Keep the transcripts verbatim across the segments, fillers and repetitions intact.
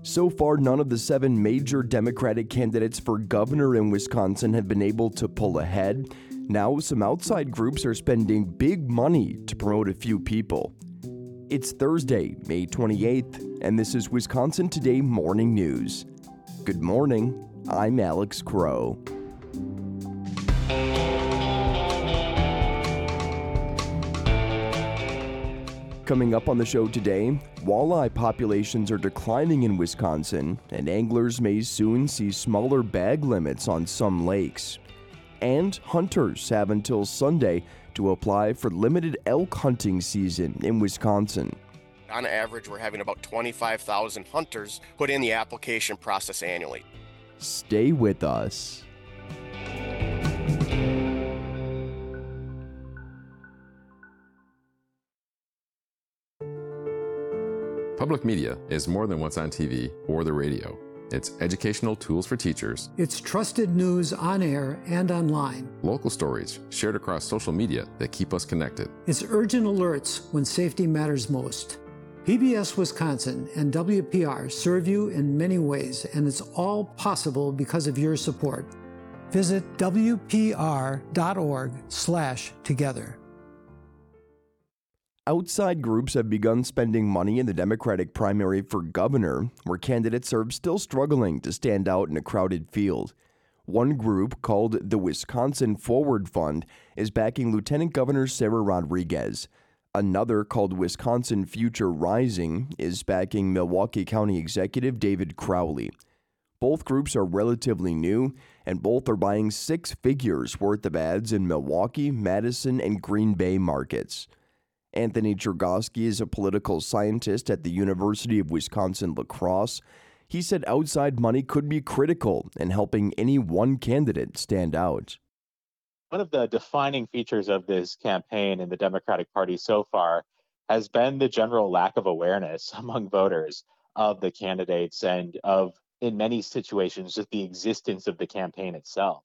So far, none of the seven major Democratic candidates for governor in Wisconsin have been able to pull ahead. Now, some outside groups are spending big money to promote a few people. It's Thursday, May twenty-eighth, and this is Wisconsin Today Morning News. Good morning, I'm Alex Crow. Coming up on the show today, walleye populations are declining in Wisconsin, and anglers may soon see smaller bag limits on some lakes. And hunters have until Sunday to apply for limited elk hunting season in Wisconsin. On average, we're having about twenty-five thousand hunters put in the application process annually. Stay with us. Public media is more than what's on T V or the radio. It's educational tools for teachers. It's trusted news on air and online. Local stories shared across social media that keep us connected. It's urgent alerts when safety matters most. P B S Wisconsin and W P R serve you in many ways, and it's all possible because of your support. Visit W P R dot org slash together. Outside groups have begun spending money in the Democratic primary for governor, where candidates are still struggling to stand out in a crowded field. One group, called the Wisconsin Forward Fund, is backing Lieutenant Governor Sarah Rodriguez. Another, called Wisconsin Future Rising, is backing Milwaukee County Executive David Crowley. Both groups are relatively new, and both are buying six figures worth of ads in Milwaukee, Madison, and Green Bay markets. Anthony Chergosky is a political scientist at the University of Wisconsin-La Crosse. He said outside money could be critical in helping any one candidate stand out. One of the defining features of this campaign in the Democratic Party so far has been the general lack of awareness among voters of the candidates and of, in many situations, just the existence of the campaign itself.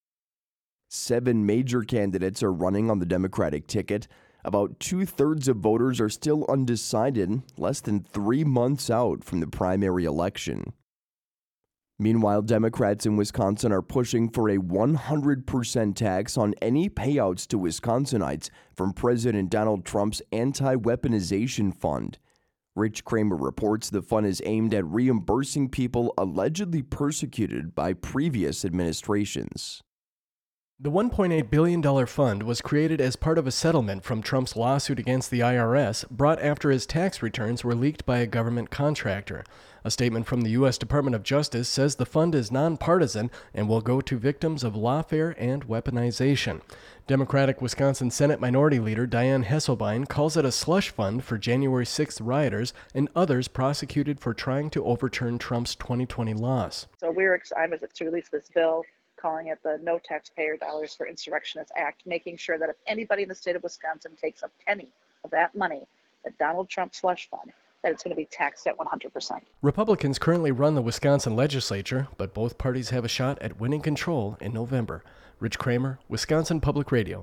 Seven major candidates are running on the Democratic ticket. About two-thirds of voters are still undecided, less than three months out from the primary election. Meanwhile, Democrats in Wisconsin are pushing for a one hundred percent tax on any payouts to Wisconsinites from President Donald Trump's anti-weaponization fund. Rich Kramer reports the fund is aimed at reimbursing people allegedly persecuted by previous administrations. The one point eight billion dollars fund was created as part of a settlement from Trump's lawsuit against the I R S, brought after his tax returns were leaked by a government contractor. A statement from the U S Department of Justice says the fund is nonpartisan and will go to victims of lawfare and weaponization. Democratic Wisconsin Senate Minority Leader Dianne Hesselbein calls it a slush fund for January sixth rioters and others prosecuted for trying to overturn Trump's twenty twenty laws. So we're excited to release this bill, calling it the No Taxpayer Dollars for Insurrectionists Act, making sure that if anybody in the state of Wisconsin takes a penny of that money, that Donald Trump slush fund, that it's going to be taxed at one hundred percent. Republicans currently run the Wisconsin legislature, but both parties have a shot at winning control in November. Rich Kramer, Wisconsin Public Radio.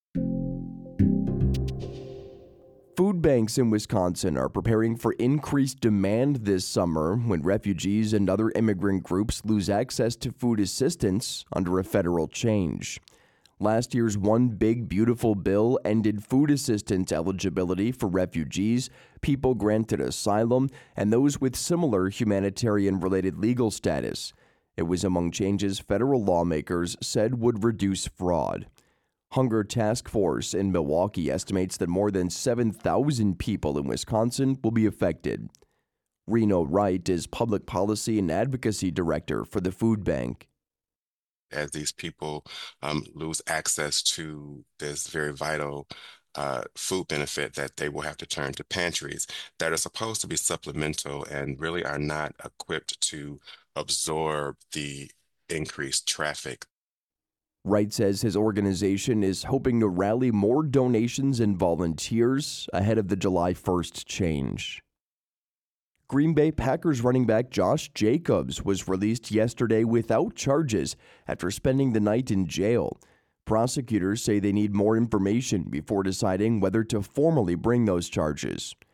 Food banks in Wisconsin are preparing for increased demand this summer when refugees and other immigrant groups lose access to food assistance under a federal change. Last year's One Big Beautiful Bill ended food assistance eligibility for refugees, people granted asylum, and those with similar humanitarian-related legal status. It was among changes federal lawmakers said would reduce fraud. Hunger Task Force in Milwaukee estimates that more than seven thousand people in Wisconsin will be affected. Reno Wright is Public Policy and Advocacy Director for the Food Bank. As these people um, lose access to this very vital uh, food benefit, that they will have to turn to pantries that are supposed to be supplemental and really are not equipped to absorb the increased traffic. Wright says his organization is hoping to rally more donations and volunteers ahead of the July first change. Green Bay Packers running back Josh Jacobs was released yesterday without charges after spending the night in jail. Prosecutors say they need more information before deciding whether to formally bring those charges.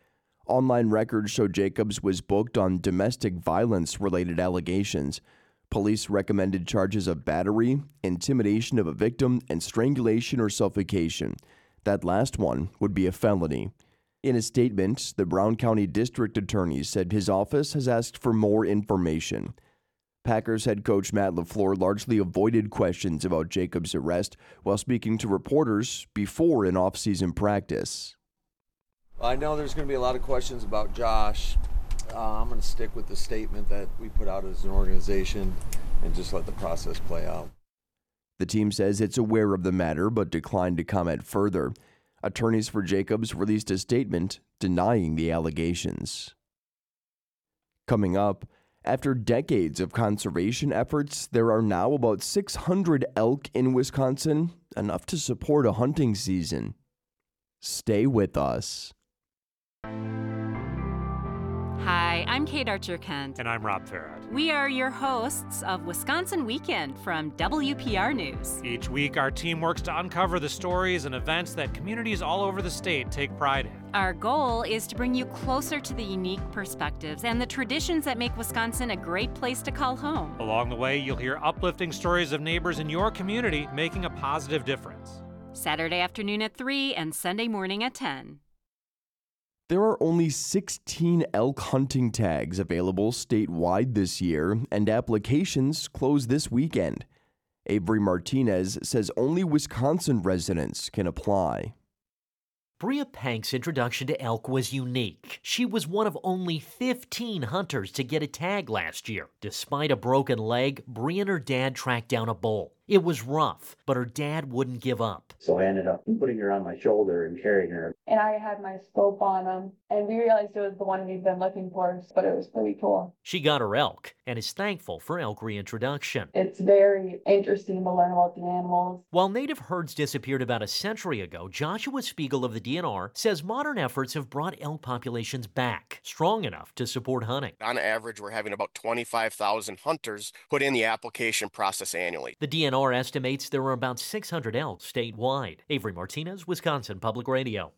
Online records show Jacobs was booked on domestic violence-related allegations. Police recommended charges of battery, intimidation of a victim, and strangulation or suffocation. That last one would be a felony. In a statement, the Brown County District Attorney said his office has asked for more information. Packers head coach Matt LaFleur largely avoided questions about Jacobs' arrest while speaking to reporters before an off-season practice. I know there's going to be a lot of questions about Josh. Uh, I'm going to stick with the statement that we put out as an organization and just let the process play out. The team says it's aware of the matter but declined to comment further. Attorneys for Jacobs released a statement denying the allegations. Coming up, after decades of conservation efforts, there are now about six hundred elk in Wisconsin, enough to support a hunting season. Stay with us. Hi, I'm Kate Archer-Kent. And I'm Rob Farad. We are your hosts of Wisconsin Weekend from W P R News. Each week, our team works to uncover the stories and events that communities all over the state take pride in. Our goal is to bring you closer to the unique perspectives and the traditions that make Wisconsin a great place to call home. Along the way, you'll hear uplifting stories of neighbors in your community making a positive difference. Saturday afternoon at three and Sunday morning at ten. There are only sixteen elk hunting tags available statewide this year, and applications close this weekend. Avery Martinez says only Wisconsin residents can apply. Bria Pank's introduction to elk was unique. She was one of only fifteen hunters to get a tag last year. Despite a broken leg, Bria and her dad tracked down a bull. It was rough, but her dad wouldn't give up. So I ended up putting her on my shoulder and carrying her. And I had my scope on him, and we realized it was the one we've been looking for, but it was pretty cool. She got her elk and is thankful for elk reintroduction. It's very interesting to learn about the animals. While native herds disappeared about a century ago, Joshua Spiegel of the D N R says modern efforts have brought elk populations back, strong enough to support hunting. On average, we're having about twenty-five thousand hunters put in the application process annually. The D N R estimates there are about six hundred elk statewide. Avery Martinez, Wisconsin Public Radio.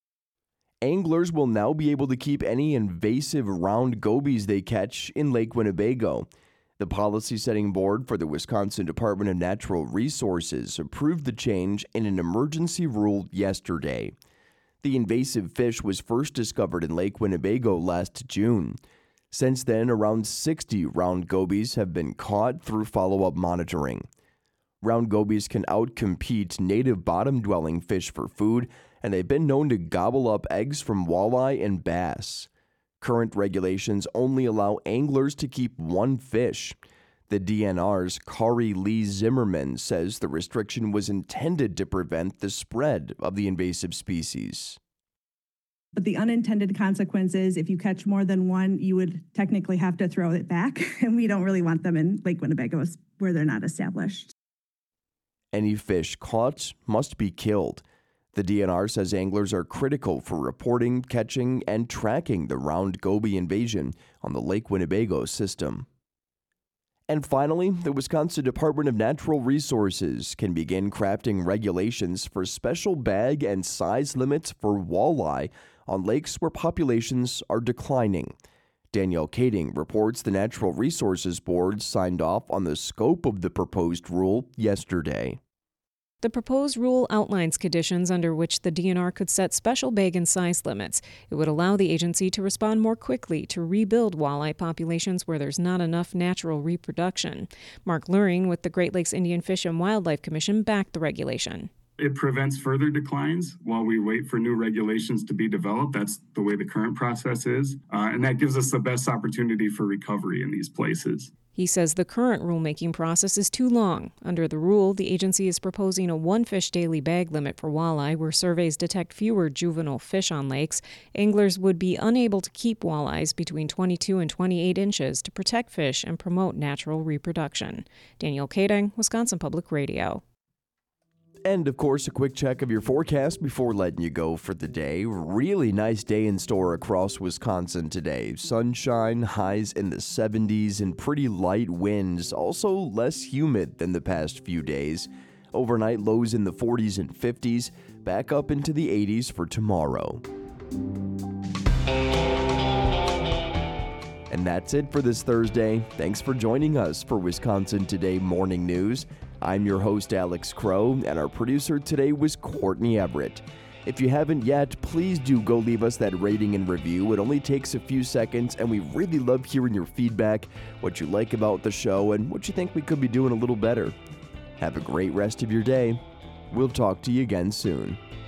Anglers will now be able to keep any invasive round gobies they catch in Lake Winnebago. The policy-setting board for the Wisconsin Department of Natural Resources approved the change in an emergency rule yesterday. The invasive fish was first discovered in Lake Winnebago last June. Since then, around sixty round gobies have been caught through follow-up monitoring. Round gobies can outcompete native bottom-dwelling fish for food, and they've been known to gobble up eggs from walleye and bass. Current regulations only allow anglers to keep one fish. The D N R's Kari Lee Zimmerman says the restriction was intended to prevent the spread of the invasive species. But the unintended consequences, if you catch more than one, you would technically have to throw it back, and we don't really want them in Lake Winnebago where they're not established. Any fish caught must be killed. The D N R says anglers are critical for reporting, catching, and tracking the round goby invasion on the Lake Winnebago system. And finally, the Wisconsin Department of Natural Resources can begin crafting regulations for special bag and size limits for walleye on lakes where populations are declining. Danielle Kading reports the Natural Resources Board signed off on the scope of the proposed rule yesterday. The proposed rule outlines conditions under which the D N R could set special bag and size limits. It would allow the agency to respond more quickly to rebuild walleye populations where there's not enough natural reproduction. Mark Luring with the Great Lakes Indian Fish and Wildlife Commission backed the regulation. It prevents further declines while we wait for new regulations to be developed. That's the way the current process is. Uh, and that gives us the best opportunity for recovery in these places. He says the current rulemaking process is too long. Under the rule, the agency is proposing a one fish daily bag limit for walleye where surveys detect fewer juvenile fish on lakes. Anglers would be unable to keep walleyes between twenty-two and twenty-eight inches to protect fish and promote natural reproduction. Danielle Kading, Wisconsin Public Radio. And, of course, a quick check of your forecast before letting you go for the day. Really nice day in store across Wisconsin today. Sunshine, highs in the seventies, and pretty light winds. Also less humid than the past few days. Overnight lows in the forties and fifties. Back up into the eighties for tomorrow. And that's it for this Thursday. Thanks for joining us for Wisconsin Today Morning News. I'm your host, Alex Crow, and our producer today was Courtney Everett. If you haven't yet, please do go leave us that rating and review. It only takes a few seconds, and we really love hearing your feedback, what you like about the show, and what you think we could be doing a little better. Have a great rest of your day. We'll talk to you again soon.